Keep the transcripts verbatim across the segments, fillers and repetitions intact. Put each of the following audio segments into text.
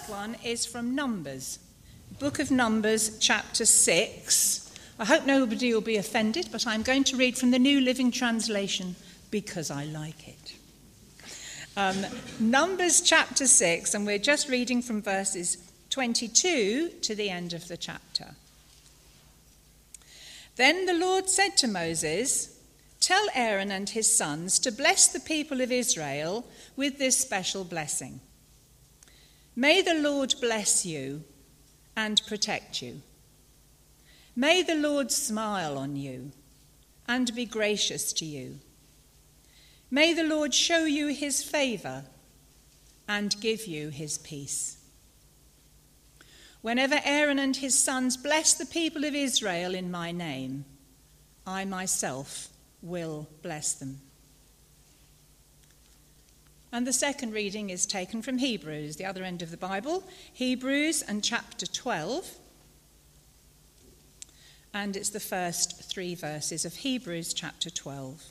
first one is from Numbers, Book of Numbers, chapter six. I hope nobody will be offended, but I'm going to read from the New Living Translation because I like it. Um, Numbers chapter six, and we're just reading from verses twenty-two to the end of the chapter. Then the Lord said to Moses, "Tell Aaron and his sons to bless the people of Israel with this special blessing. May the Lord bless you and protect you. May the Lord smile on you and be gracious to you. May the Lord show you his favor and give you his peace. Whenever Aaron and his sons bless the people of Israel in my name, I myself will bless them." And the second reading is taken from Hebrews, the other end of the Bible, Hebrews and chapter twelve. And it's the first three verses of Hebrews chapter twelve.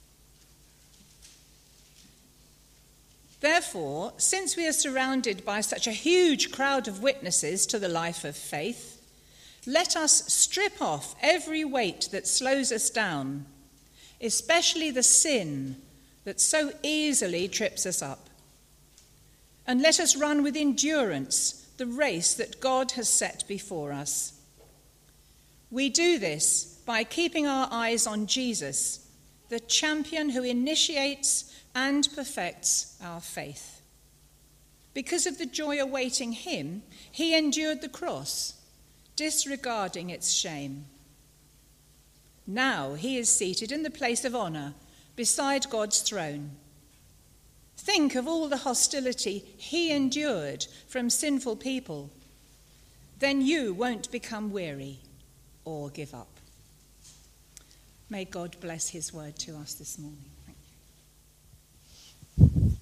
"Therefore, since we are surrounded by such a huge crowd of witnesses to the life of faith, let us strip off every weight that slows us down, especially the sin that so easily trips us up. And let us run with endurance the race that God has set before us. We do this by keeping our eyes on Jesus, the champion who initiates and perfects our faith. Because of the joy awaiting him, he endured the cross, disregarding its shame. Now he is seated in the place of honor beside God's throne. Think of all the hostility he endured from sinful people. Then you won't become weary or give up." May God bless his word to us this morning. Thank you.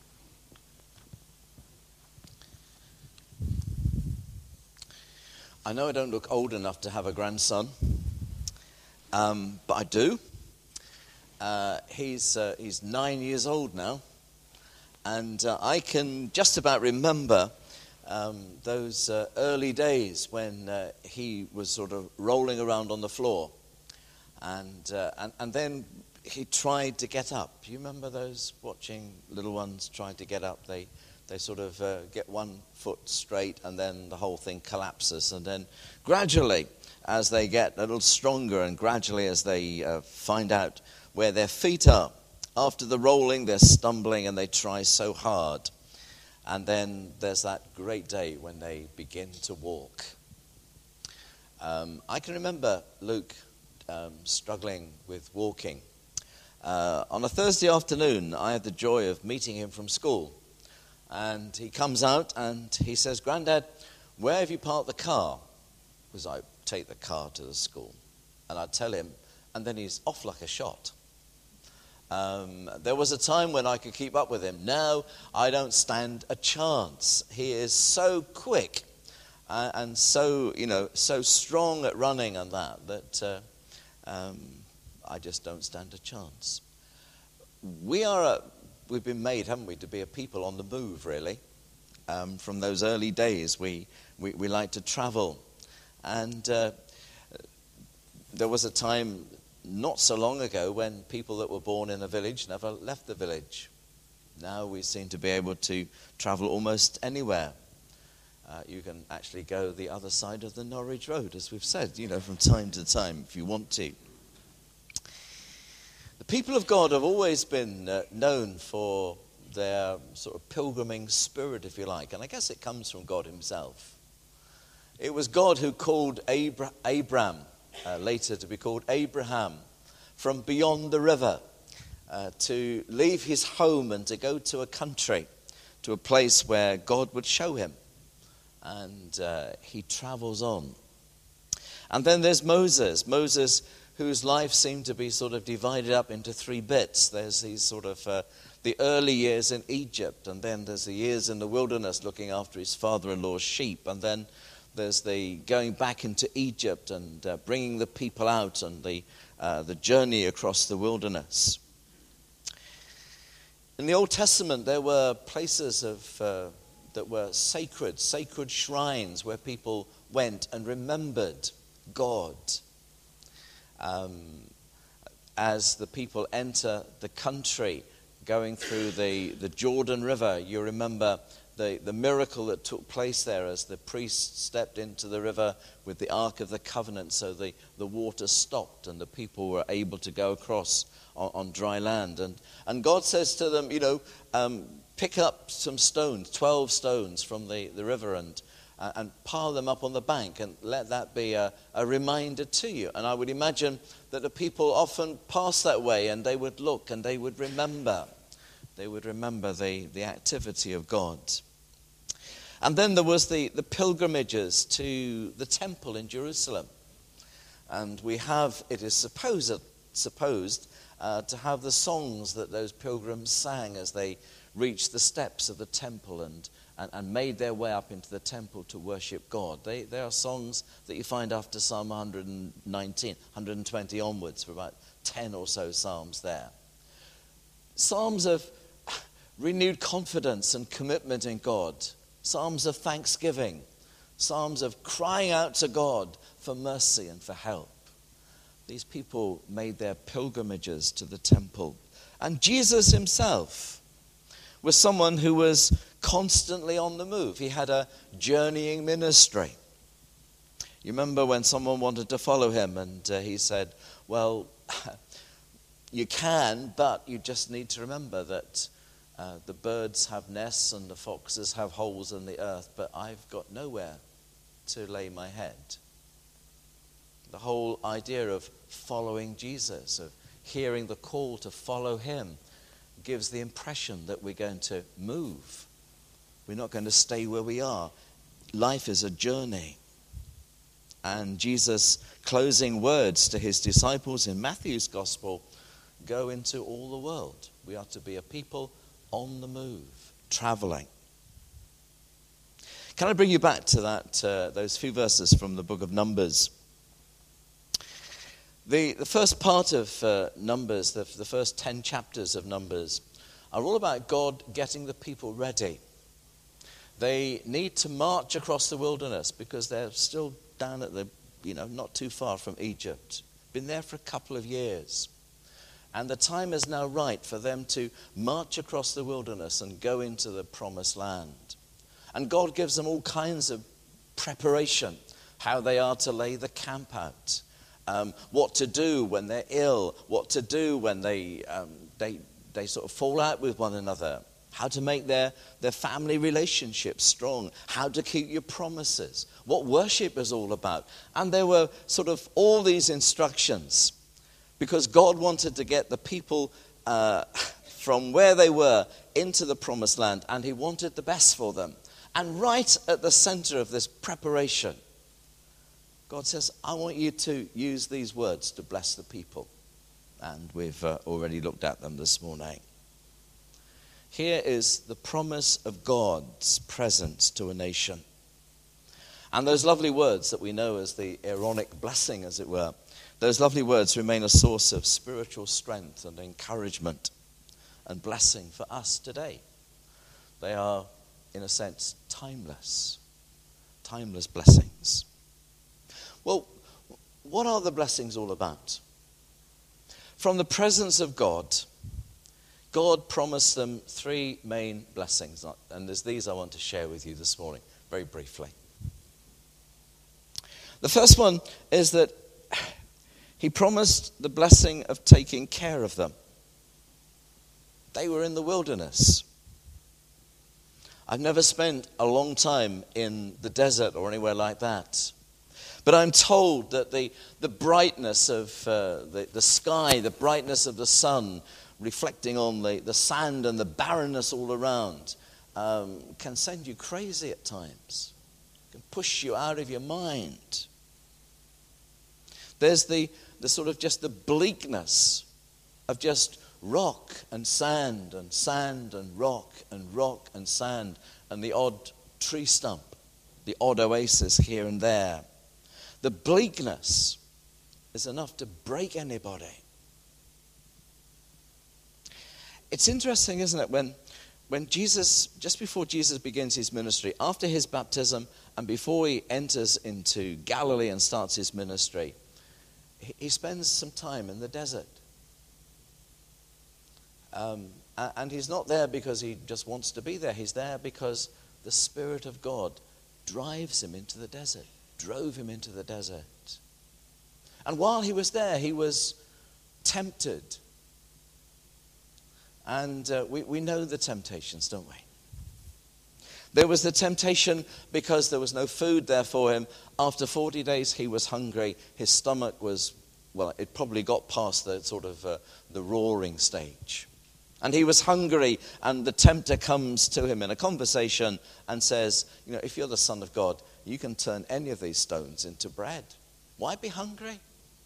I know I don't look old enough to have a grandson, um, but I do. Uh, he's uh, he's nine years old now, and uh, I can just about remember um, those uh, early days when uh, he was sort of rolling around on the floor, and uh, and and then he tried to get up. You remember those watching little ones trying to get up? They they sort of uh, get one foot straight, and then the whole thing collapses, and then gradually, as they get a little stronger, and gradually as they uh, find out where their feet are. After the rolling, they're stumbling and they try so hard. And then there's that great day when they begin to walk. Um, I can remember Luke um, struggling with walking. Uh, on a Thursday afternoon, I had the joy of meeting him from school. And he comes out and he says, "Grandad, where have you parked the car?" Because I take the car to the school. And I tell him, and then he's off like a shot. Um, there was a time when I could keep up with him. Now I don't stand a chance. He is so quick uh, and so, you know, so strong at running and that, that uh, um, I just don't stand a chance. We are, a, we've been made, haven't we, to be a people on the move, really. Um, from those early days, we, we, we like to travel. And uh, there was a time not so long ago when people that were born in a village never left the village. Now we seem to be able to travel almost anywhere. Uh, you can actually go the other side of the Norwich Road, as we've said, you know, from time to time, if you want to. The people of God have always been uh, known for their sort of pilgriming spirit, if you like, and I guess it comes from God himself. It was God who called Abra- Abram, Uh, later to be called Abraham, from beyond the river uh, to leave his home and to go to a country, to a place where God would show him. And uh, he travels on. And then there's Moses, Moses whose life seemed to be sort of divided up into three bits. There's these sort of uh, the early years in Egypt, and then there's the years in the wilderness looking after his father-in-law's sheep, and then there's the going back into Egypt and uh, bringing the people out, and the uh, the journey across the wilderness. In the Old Testament, there were places of uh, that were sacred, sacred shrines where people went and remembered God. Um, as the people enter the country, going through the, the Jordan River, you remember the, the miracle that took place there as the priests stepped into the river with the Ark of the Covenant, so the, the water stopped and the people were able to go across on, on dry land. And, and God says to them, you know, um, pick up some stones, twelve stones from the, the river and, uh, and pile them up on the bank and let that be a, a reminder to you. And I would imagine that the people often passed that way and they would look and they would remember. They would remember the, the activity of God. And then there was the, the pilgrimages to the temple in Jerusalem. And we have, it is supposed, supposed uh, to have the songs that those pilgrims sang as they reached the steps of the temple and, and, and made their way up into the temple to worship God. They, they are songs that you find after Psalm one nineteen, one twenty onwards, for about ten or so psalms there. Psalms of renewed confidence and commitment in God. Psalms of thanksgiving. Psalms of crying out to God for mercy and for help. These people made their pilgrimages to the temple. And Jesus himself was someone who was constantly on the move. He had a journeying ministry. You remember when someone wanted to follow him and uh, he said, well, you can, but you just need to remember that uh, the birds have nests and the foxes have holes in the earth, but I've got nowhere to lay my head. The whole idea of following Jesus, of hearing the call to follow him, gives the impression that we're going to move. We're not going to stay where we are. Life is a journey. And Jesus' closing words to his disciples in Matthew's gospel, go into all the world. We are to be a people on the move, traveling. Can I bring you back to that uh, those few verses from the book of Numbers? The, the first part of uh, Numbers, the, the first ten chapters of Numbers, are all about God getting the people ready. They need to march across the wilderness because they're still down at the, you know, not too far from Egypt. Been there for a couple of years. And the time is now right for them to march across the wilderness and go into the promised land. And God gives them all kinds of preparation, how they are to lay the camp out, um, what to do when they're ill, what to do when they, um, they, they sort of fall out with one another, how to make their, their family relationships strong, how to keep your promises, what worship is all about. And there were sort of all these instructions because God wanted to get the people uh, from where they were into the promised land, and he wanted the best for them. And right at the center of this preparation, God says, I want you to use these words to bless the people. And we've uh, already looked at them this morning. Here is the promise of God's presence to a nation. And those lovely words that we know as the Aaronic blessing, as it were, those lovely words remain a source of spiritual strength and encouragement and blessing for us today. They are, in a sense, timeless, timeless blessings. Well, what are the blessings all about? From the presence of God, God promised them three main blessings, and there's these I want to share with you this morning, very briefly. The first one is that he promised the blessing of taking care of them. They were in the wilderness. I've never spent a long time in the desert or anywhere like that. But I'm told that the, the brightness of uh, the, the sky, the brightness of the sun, reflecting on the, the sand and the barrenness all around, um, can send you crazy at times. Can push you out of your mind. There's the, the sort of just the bleakness of just rock and sand and sand and rock and rock and sand and the odd tree stump, the odd oasis here and there. The bleakness is enough to break anybody. It's interesting, isn't it, when when Jesus, just before Jesus begins his ministry, after his baptism and before he enters into Galilee and starts his ministry, he, he spends some time in the desert. Um, and he's not there because he just wants to be there. He's there because the Spirit of God drives him into the desert, drove him into the desert. And while he was there, he was tempted. And uh, we, we know the temptations, don't we? There was the temptation because there was no food there for him. After forty days, he was hungry. His stomach was, well, it probably got past the sort of uh, the roaring stage. And he was hungry, and the tempter comes to him in a conversation and says, you know, if you're the Son of God, you can turn any of these stones into bread. Why be hungry?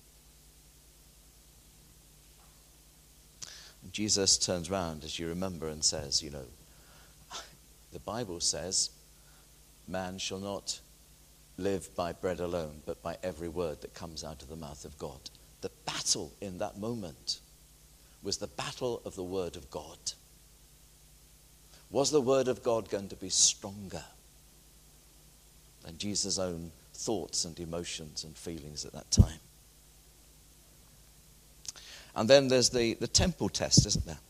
Jesus turns around, as you remember, and says, you know, the Bible says, man shall not live by bread alone, but by every word that comes out of the mouth of God. The battle in that moment was the battle of the Word of God. Was the Word of God going to be stronger than Jesus' own thoughts and emotions and feelings at that time? And then there's the, the temple test, isn't there?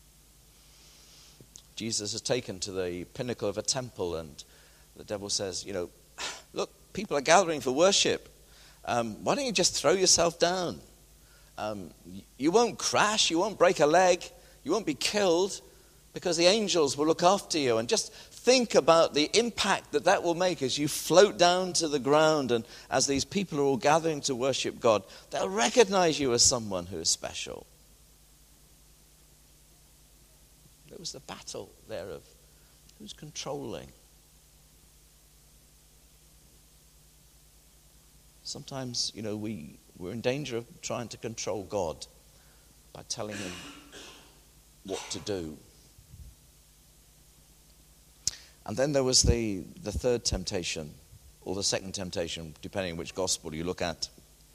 Jesus is taken to the pinnacle of a temple, and the devil says, you know, look, people are gathering for worship. Um, why don't you just throw yourself down? Um, you won't crash, you won't break a leg, you won't be killed, because the angels will look after you. And just think about the impact that that will make as you float down to the ground, and as these people are all gathering to worship God, they'll recognize you as someone who is special. There was the battle there of who's controlling. Sometimes, you know, we, we're in danger of trying to control God by telling him what to do. And then there was the, the third temptation, or the second temptation, depending on which gospel you look at,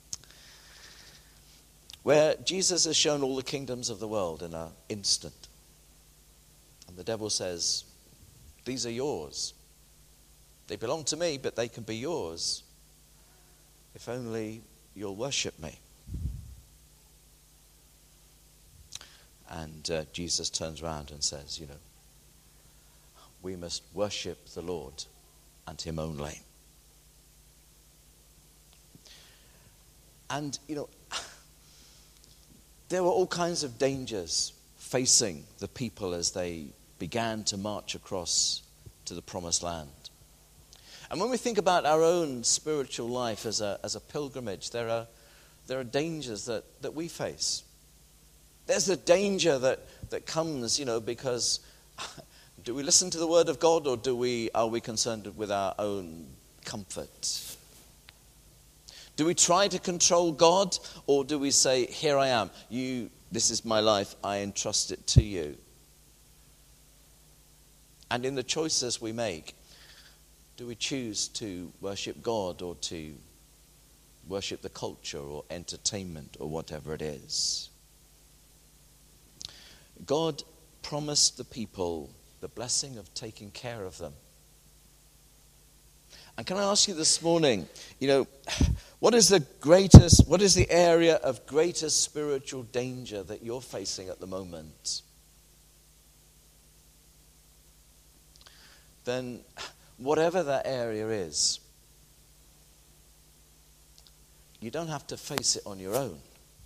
where Jesus has shown all the kingdoms of the world in an instant. And the devil says, these are yours. They belong to me, but they can be yours if only you'll worship me. And uh, Jesus turns around and says, you know, we must worship the Lord and him only. And, you know, there were all kinds of dangers facing the people as they began to march across to the promised land. And when we think about our own spiritual life as a, as a pilgrimage, there are, there are dangers that, that we face. There's the danger that, that comes, you know, because do we listen to the word of God, or do we are we concerned with our own comfort? Do we try to control God, or do we say, here I am, you, this is my life, I entrust it to you? And in the choices we make, do we choose to worship God or to worship the culture or entertainment or whatever it is? God promised the people the blessing of taking care of them. And can I ask you this morning, you know, what is the greatest, what is the area of greatest spiritual danger that you're facing at the moment? Then whatever that area is, you don't have to face it on your own.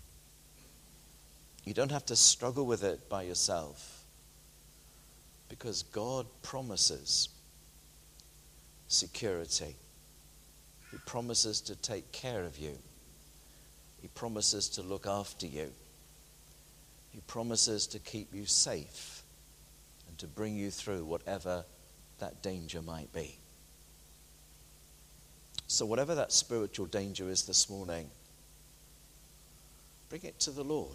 You don't have to struggle with it by yourself, because God promises security. He promises to take care of you. He promises to look after you. He promises to keep you safe and to bring you through whatever that danger might be. So whatever that spiritual danger is this morning, bring it to the Lord.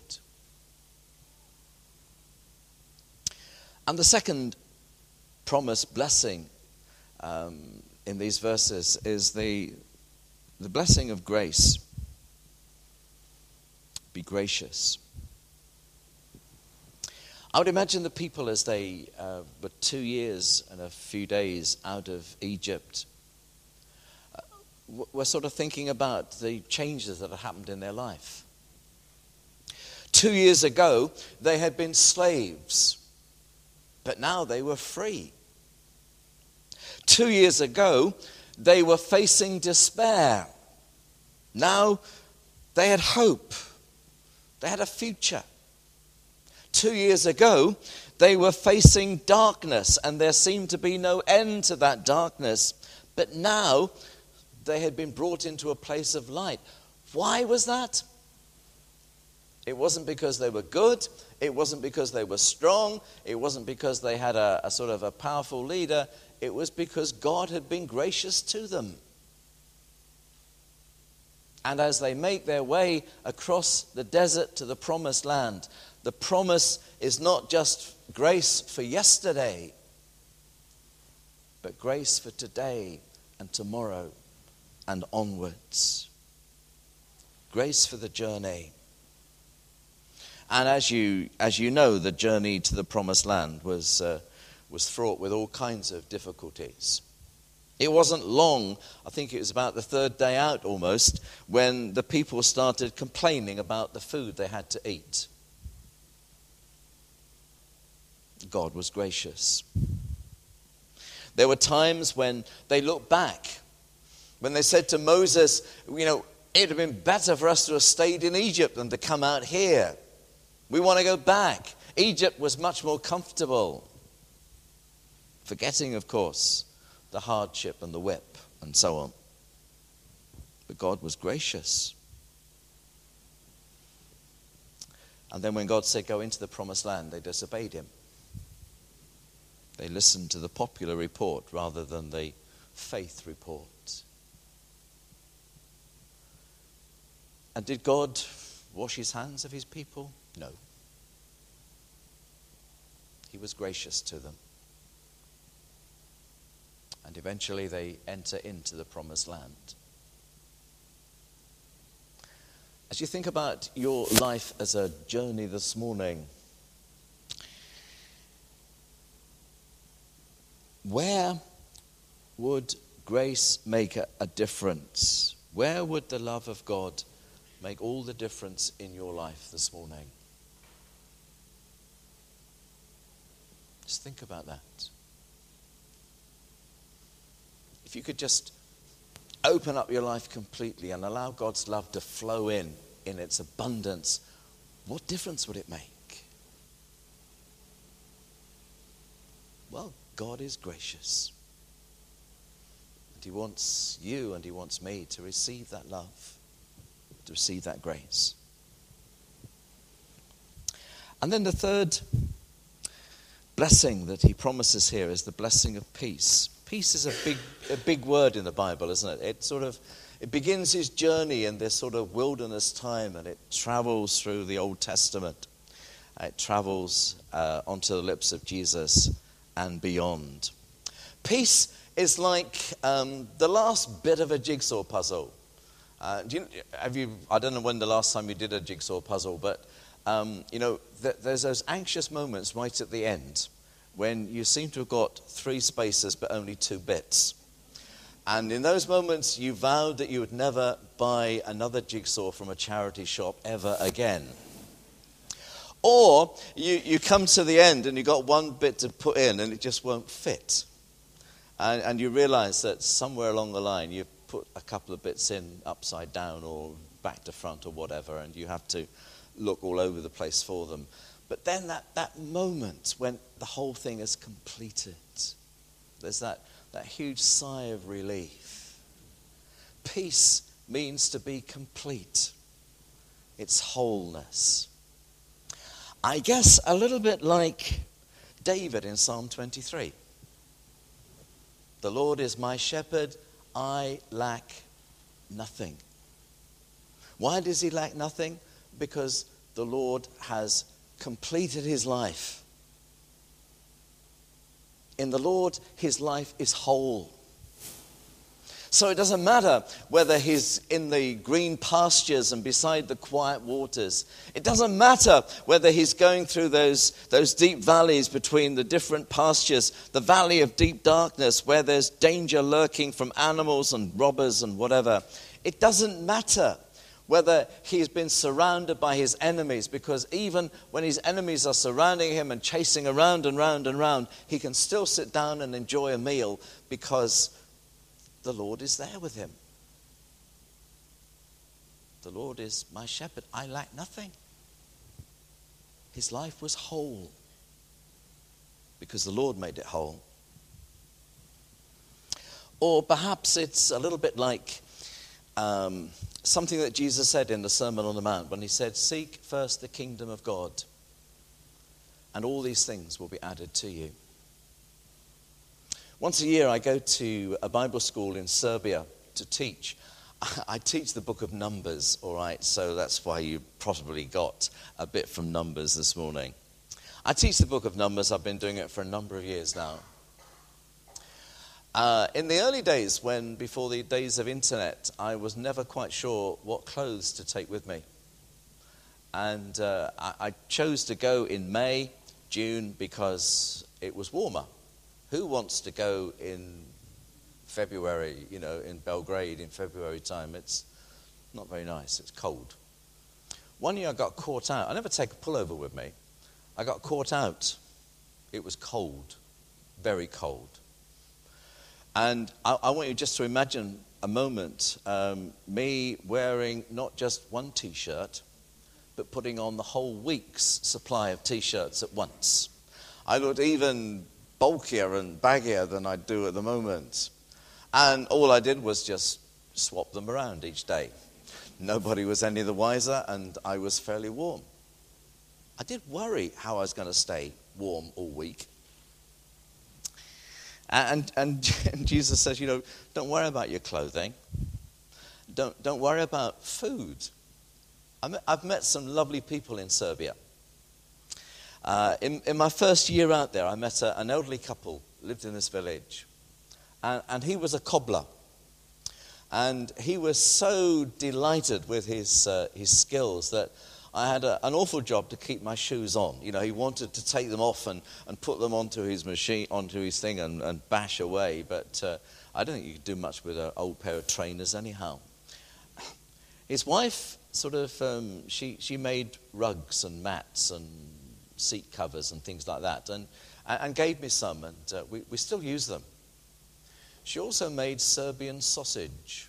And the second promise, blessing, um, in these verses is the, the blessing of grace. Be gracious. I would imagine the people as they uh, were two years and a few days out of Egypt uh, were sort of thinking about the changes that had happened in their life. Two years ago, they had been slaves, but now they were free. Two years ago, they were facing despair. Now they had hope. They had a future. Two years ago, they were facing darkness, and there seemed to be no end to that darkness. But now they had been brought into a place of light. Why was that? It wasn't because they were good. It wasn't because they were strong. It wasn't because they had a, a sort of a powerful leader. It was because God had been gracious to them. And as they make their way across the desert to the promised land, the promise is not just grace for yesterday, but grace for today and tomorrow and onwards. Grace for the journey. And as you as you know, the journey to the promised land was uh, was fraught with all kinds of difficulties. It wasn't long, I think it was about the third day out almost, when the people started complaining about the food they had to eat. God was gracious. There were times when they looked back, when they said to Moses, you know, it would have been better for us to have stayed in Egypt than to come out here. We want to go back. Egypt was much more comfortable. Forgetting, of course, the hardship and the whip and so on. But God was gracious. And then when God said, go into the promised land, they disobeyed him. They listened to the popular report rather than the faith report. And did God wash his hands of his people? No. He was gracious to them. And eventually they enter into the promised land. As you think about your life as a journey this morning, where would grace make a, a difference? Where would the love of God make all the difference in your life this morning? Just think about that. If you could just open up your life completely and allow God's love to flow in, in its abundance, what difference would it make? Well, God is gracious. And he wants you and he wants me to receive that love, to receive that grace. And then the third blessing that he promises here is the blessing of peace. Peace is a big, a big word in the Bible, isn't it? It sort of, it begins his journey in this sort of wilderness time, and it travels through the Old Testament. It travels uh, onto the lips of Jesus and beyond. Peace is like um, the last bit of a jigsaw puzzle. Uh, do you, have you? I don't know when the last time you did a jigsaw puzzle, but um, you know, th- there's those anxious moments right at the end when you seem to have got three spaces but only two bits. And in those moments, you vowed that you would never buy another jigsaw from a charity shop ever again. Or you, you come to the end and you've got one bit to put in and it just won't fit. And, and you realize that somewhere along the line, you've put a couple of bits in upside down or back to front or whatever, and you have to look all over the place for them. But then that, that moment when the whole thing is completed, there's that, that huge sigh of relief. Peace means to be complete. It's wholeness. I guess a little bit like David in Psalm twenty-three. The Lord is my shepherd, I lack nothing. Why does he lack nothing? Because the Lord has completed his life. In the Lord, his life is whole. So it doesn't matter whether he's in the green pastures and beside the quiet waters. It doesn't matter whether he's going through those, those deep valleys between the different pastures, the valley of deep darkness where there's danger lurking from animals and robbers and whatever. It doesn't matter whether he's been surrounded by his enemies, because even when his enemies are surrounding him and chasing around and round and round, he can still sit down and enjoy a meal because the Lord is there with him. The Lord is my shepherd. I lack nothing. His life was whole because the Lord made it whole. Or perhaps it's a little bit like um, something that Jesus said in the Sermon on the Mount when he said, "Seek first the kingdom of God, and all these things will be added to you." Once a year I go to a Bible school in Serbia to teach. I teach the book of Numbers, all right, so that's why you probably got a bit from Numbers this morning. I teach the book of Numbers. I've been doing it for a number of years now. Uh, in the early days, when before the days of internet, I was never quite sure what clothes to take with me. And uh, I, I chose to go in May, June, because it was warmer. Who wants to go in February, you know, in Belgrade in February time? It's not very nice. It's cold. One year I got caught out. I never take a pullover with me. I got caught out. It was cold, very cold. And I, I want you just to imagine a moment, um, me wearing not just one T-shirt, but putting on the whole week's supply of T-shirts at once. I looked even bulkier and baggier than I do at the moment. And all I did was just swap them around each day. Nobody was any the wiser, and I was fairly warm. I did worry how I was going to stay warm all week. And, and, and Jesus says, you know, don't worry about your clothing. Don't, don't worry about food. I've met some lovely people in Serbia. Uh, in, in my first year out there, I met a, an elderly couple who lived in this village. And, and he was a cobbler. And he was so delighted with his, uh, his skills that I had a, an awful job to keep my shoes on. You know, he wanted to take them off and, and put them onto his machine, onto his thing and, and bash away. But uh, I don't think you could do much with an old pair of trainers anyhow. His wife sort of, um, she, she made rugs and mats and seat covers and things like that, and, and gave me some, and uh, we, we still use them. She also made Serbian sausage.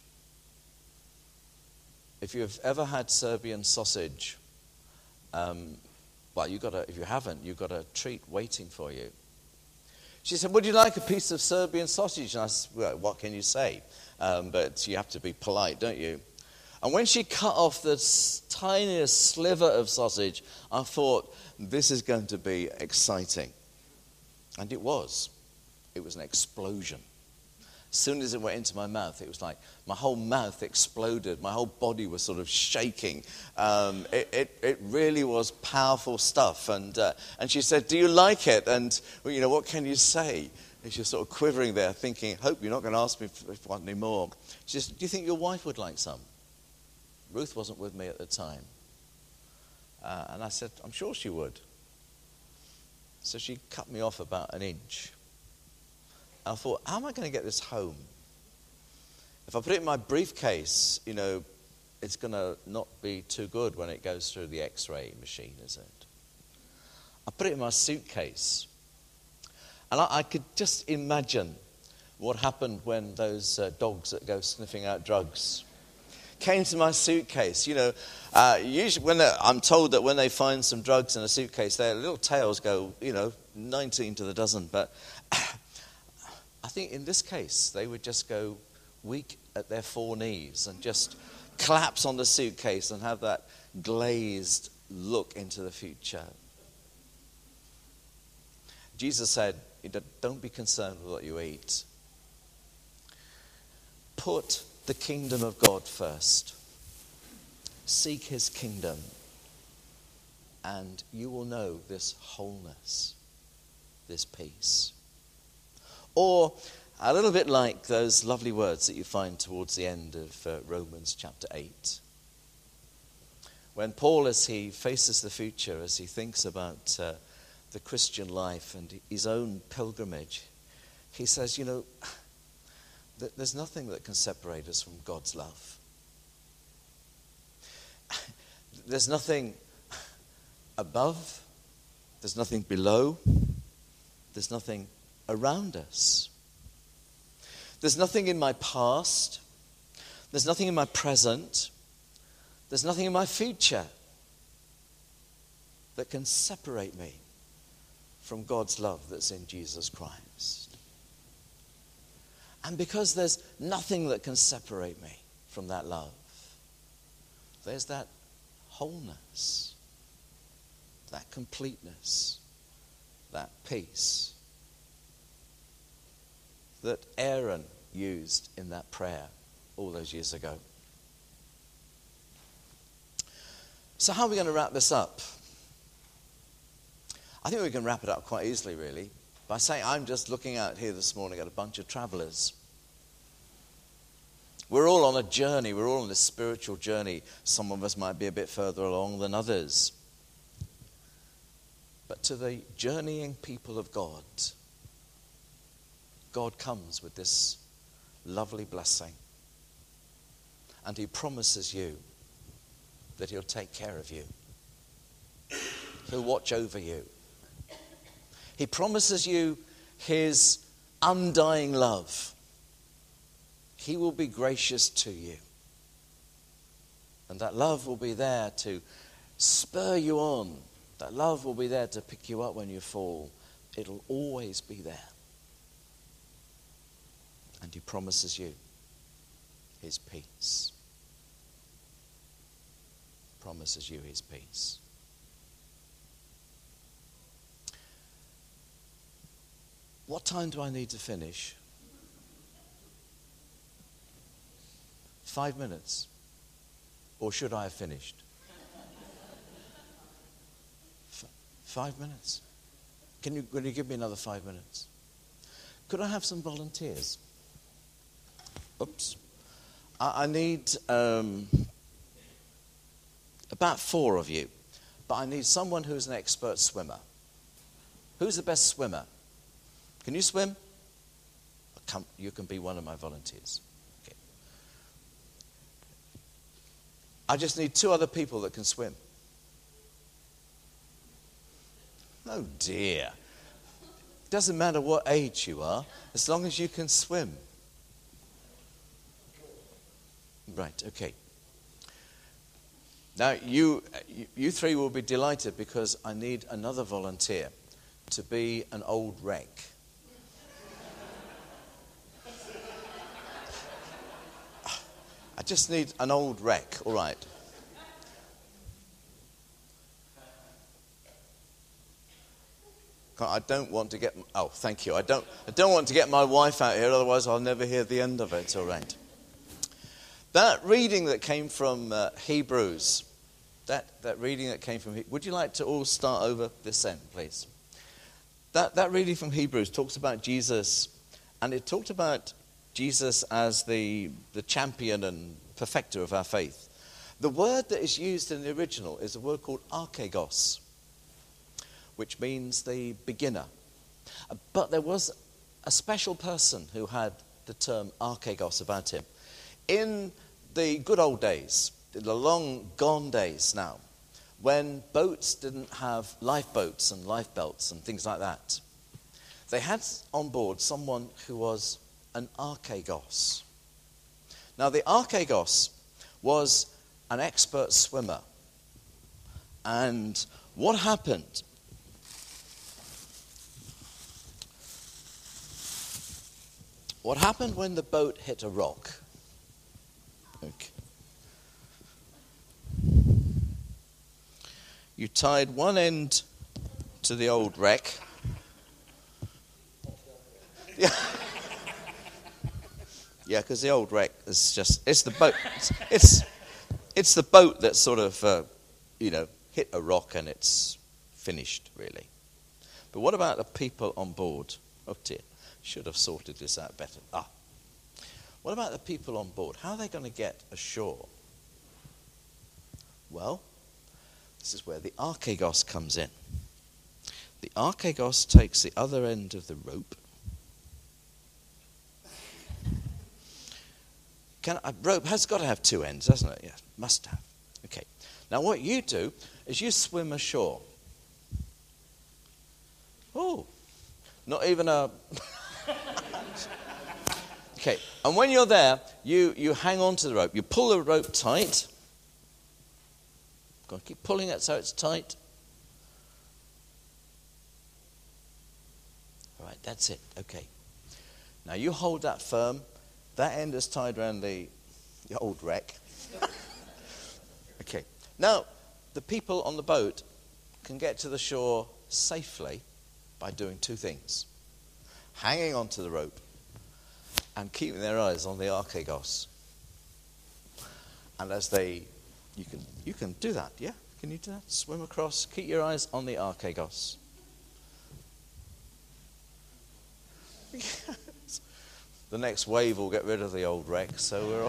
If you've ever had Serbian sausage, um, well, you got a, if you haven't, you've got a treat waiting for you. She said, "Would you like a piece of Serbian sausage?" And I said, "Well, what can you say? Um, but you have to be polite, don't you?" And when she cut off the tiniest sliver of sausage, I thought, this is going to be exciting. And it was. It was an explosion. As soon as it went into my mouth, it was like my whole mouth exploded. My whole body was sort of shaking. Um, it, it, it really was powerful stuff. And uh, and she said, "Do you like it?" And, well, you know, what can you say? And she was sort of quivering there, thinking, hope you're not going to ask me if I want any more. She said, "Do you think your wife would like some?" Ruth wasn't with me at the time. Uh, and I said, "I'm sure she would." So she cut me off about an inch. I thought, how am I going to get this home? If I put it in my briefcase, you know, it's going to not be too good when it goes through the X-ray machine, is it? I put it in my suitcase. And I, I could just imagine what happened when those uh, dogs that go sniffing out drugs came to my suitcase. You know, uh, usually when I'm told that when they find some drugs in a suitcase, their little tails go, you know, nineteen to the dozen. But I think in this case, they would just go weak at their four knees and just collapse on the suitcase and have that glazed look into the future. Jesus said, "Don't be concerned with what you eat. Put the kingdom of God first. Seek his kingdom, and you will know this wholeness, this peace." Or A little bit like those lovely words that you find towards the end of uh, Romans chapter eight. When Paul, as he faces the future, as he thinks about uh, the Christian life and his own pilgrimage, he says, you know, th- there's nothing that can separate us from God's love. There's nothing above, there's nothing below, there's nothing around us. There's nothing in my past, there's nothing in my present, there's nothing in my future that can separate me from God's love that's in Jesus Christ. And because there's nothing that can separate me from that love, there's that wholeness, that completeness, that peace that Aaron used in that prayer all those years ago. So how are we going to wrap this up? I think we can wrap it up quite easily, really, by saying I'm just looking out here this morning at a bunch of travelers. We're all on a journey. We're all on this spiritual journey. Some of us might be a bit further along than others. But to the journeying people of God, God comes with this lovely blessing. And he promises you that he'll take care of you. He'll watch over you. He promises you his undying love. He will be gracious to you. And that love will be there to spur you on. That love will be there to pick you up when you fall. It'll always be there. And he promises you his peace. Promises you his peace. What time do I need to finish? Five minutes? Or should I have finished? F- five minutes? Can you, will you give me another five minutes? Could I have some volunteers? Oops. I, I need um, about four of you. But I need someone who's an expert swimmer. Who's the best swimmer? Can you swim? Come, you can be one of my volunteers. Okay. I just need two other people that can swim. Oh dear. Doesn't matter what age you are, as long as you can swim. Right, okay. Now, you, you three will be delighted because I need another volunteer to be an old wreck. I just need an old wreck, all right. I don't want to get... Oh, thank you. I don't, I don't want to get my wife out here, otherwise I'll never hear the end of it, all right. That reading that came from uh, Hebrews, that, that reading that came from... Would you like to all start over this end, please? That, that reading from Hebrews talks about Jesus, and it talked about Jesus as the, the champion and perfecter of our faith. The word that is used in the original is a word called archegos, which means the beginner. But there was a special person who had the term archegos about him. In the good old days, the long gone days now, when boats didn't have lifeboats and lifebelts and things like that, they had on board someone who was an archegos. Now, the archegos was an expert swimmer. And what happened? What happened when the boat hit a rock? Okay. You tied one end to the old wreck. Yeah. Yeah, because the old wreck is just, it's the boat, it's, it's, it's the boat that sort of, uh, you know, hit a rock and it's finished, really. But what about the people on board? Oh dear. Should have sorted this out better. Ah. What about the people on board? How are they going to get ashore? Well, this is where the archegos comes in. The archegos takes the other end of the rope. Can, a rope has got to have two ends, hasn't it? Yeah, must have. Okay. Now what you do is you swim ashore. Oh, not even a... Okay, and when you're there, you, you hang on to the rope. You pull the rope tight. Got to keep pulling it so it's tight. All right, that's it. Okay. Now you hold that firm. That end is tied around the, the old wreck. Okay. Now, the people on the boat can get to the shore safely by doing two things. Hanging onto the rope and keeping their eyes on the archegos. And as they, you can you can do that, yeah? Can you do that? Swim across, keep your eyes on the archegos. The next wave will get rid of the old wreck, so we're all...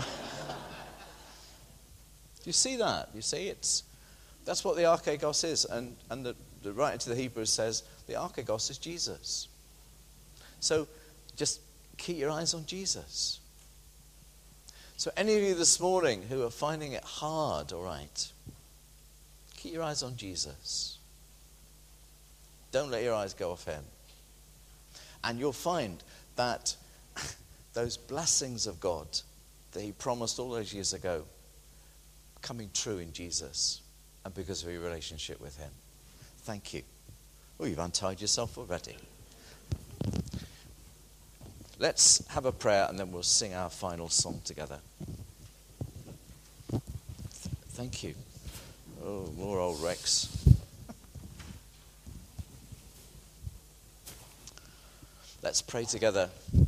Do you see that? You see, it's that's what the archegos is, and and the, the writer to the Hebrews says the archegos is Jesus. So just keep your eyes on Jesus. So any of you this morning who are finding it hard, all right, keep your eyes on Jesus. Don't let your eyes go off him. And you'll find that those blessings of God that he promised all those years ago coming true in Jesus and because of your relationship with him. Thank you. Oh, you've untied yourself already. Let's have a prayer and then we'll sing our final song together. Thank you. Oh, more old wrecks. Let's pray together.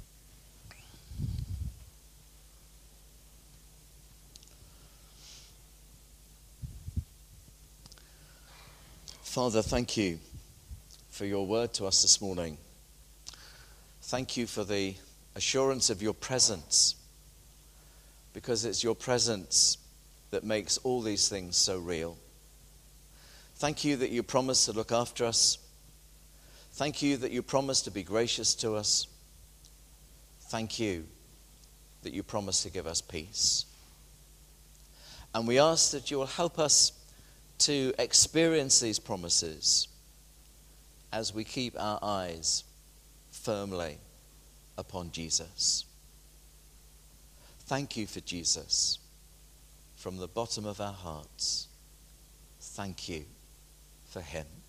Father, thank you for your word to us this morning. Thank you for the assurance of your presence, because it's your presence that makes all these things so real. Thank you that you promise to look after us. Thank you that you promise to be gracious to us. Thank you that you promise to give us peace. And we ask that you will help us to experience these promises as we keep our eyes firmly upon Jesus. Thank you for Jesus from the bottom of our hearts. Thank you for him.